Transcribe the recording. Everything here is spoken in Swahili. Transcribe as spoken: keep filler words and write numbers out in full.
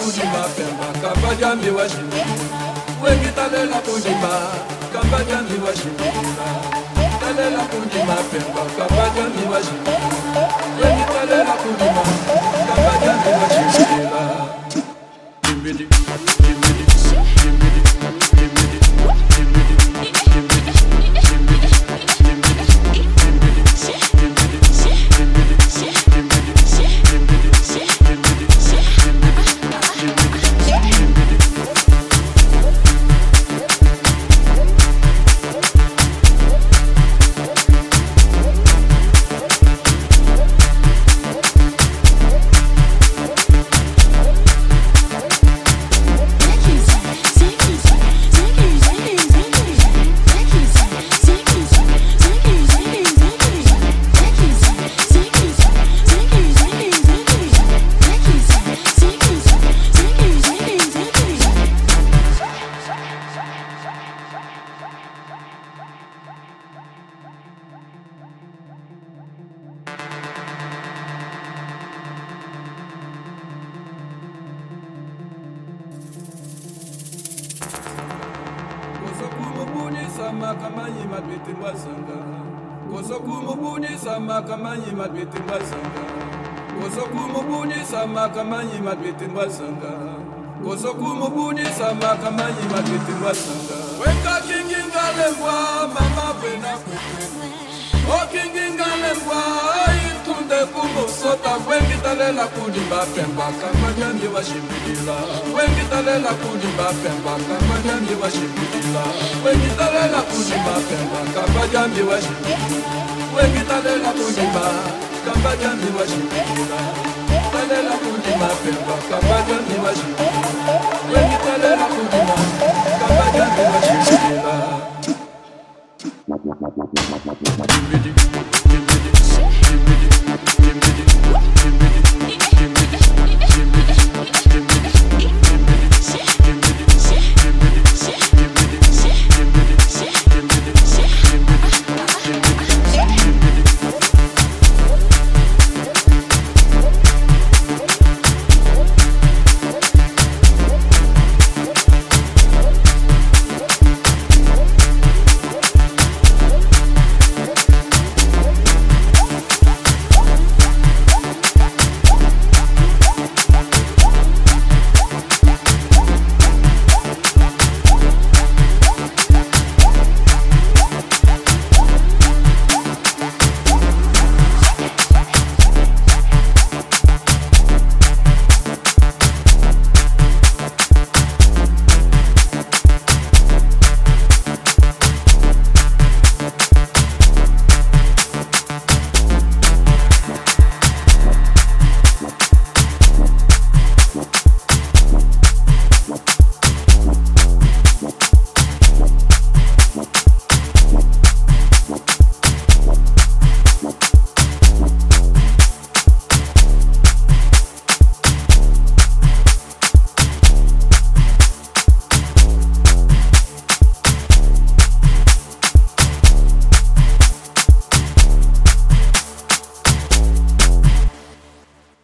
kudima pemba kabaja mi washimila. Wengi talela kudima kabaja mi washimila. Talela kudima pemba kabaja mi washimila. Wengi talela kudima kabaja mi washimila. Gimmidi, gimmidi, gimmidi, gimmidi, Kamanyi madwete mbazanga Kosoku mubuni sama kamanyi madwete mbazanga Kosoku mubuni sama kamanyi madwete mbazanga Weka kinginga lembwa mama bena kwete O kinginga lembwa itunde kumbo sota Wengi talela kudimba pemba kamanyami wa shimbidila Wengi talela kudimba pemba kamanyami wa shimbidila Wengi talela kudimba pemba kamanyami wa shimbidila Wengi talela kudimba kabaja mi washimila.